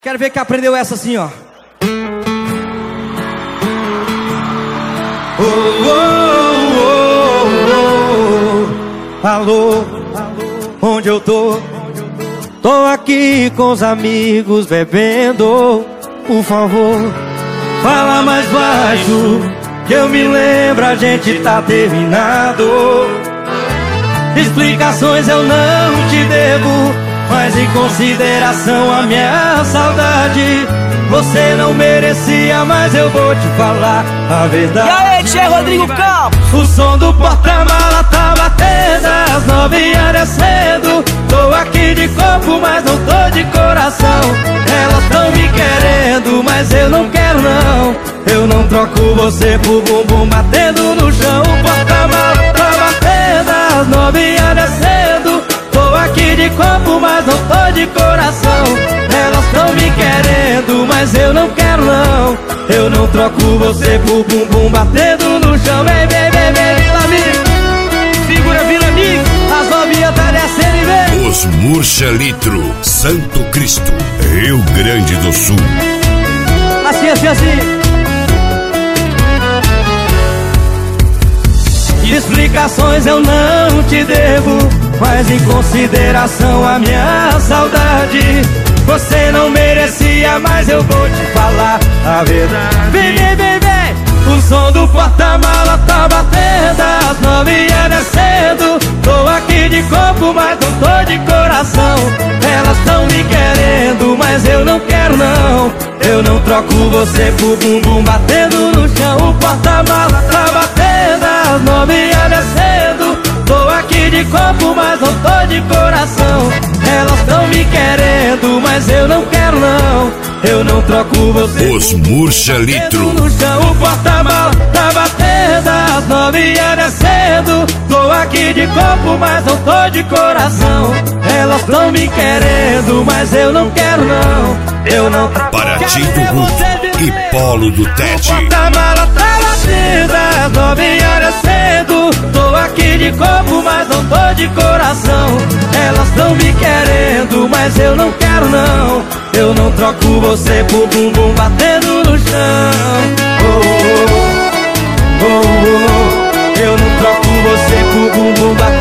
Quero ver quem aprendeu essa assim, ó. Oh, oh, oh, oh. Alô, onde eu tô? Tô aqui com os amigos bebendo. Por favor, fala mais baixo, que eu me lembro, a gente tá terminado. Explicações eu não te devo, mas em consideração a minha saudade, você não merecia, mas eu vou te falar a verdade. E aí, Tchê Rodrigo Campos? O som do porta-mala tá batendo, às 9h é cedo. Tô aqui de corpo, mas não tô de coração. Elas tão me querendo, mas eu não quero não. Eu não troco você por bumbum batendo no chão. O porta-mala tá batendo, às 9h é cedo. Tô aqui de corpo, mas não tô de coração. Elas tão me querendo, mas eu não quero não. Eu não troco você por bumbum batendo no chão. Vem, vem, vem, vem, Vila Amigo. Segura, Vila Amigo. As novinhas tá descendo e vem. Os Murcha Litro, Santo Cristo, Rio Grande do Sul. Assim, assim, assim. Explicações eu não te devo, mas em consideração a minha saudade, você não merecia, mas eu vou te falar a verdade. Vem, vem, vem, vem. O som do porta-mala tá batendo, às 9h é cedo. Tô aqui de corpo, mas não tô de coração. Elas tão me querendo, mas eu não quero não. Eu não troco você por bumbum batendo no chão. O porta-mala tá batendo, às 9h é cedo. Tô aqui de corpo, mas não tô de coração. Elas tão me querendo, mas eu não quero não. Eu não troco você. Os Murcha Litro. No chão, o porta-mala tá batendo, às 9h é cedo. Tô aqui de corpo, mas não tô de coração. Elas tão me querendo, mas eu não quero não. Eu não troco. Paraty do Guto e Polo do Tete. O porta-mala tá batendo, às 9h é cedo. Tô aqui de corpo, mas não tô de coração. Elas tão me querendo, mas eu não quero não. Eu não troco você por bumbum batendo no chão. Oh, oh, oh, oh, oh. Eu não troco você por bumbum batendo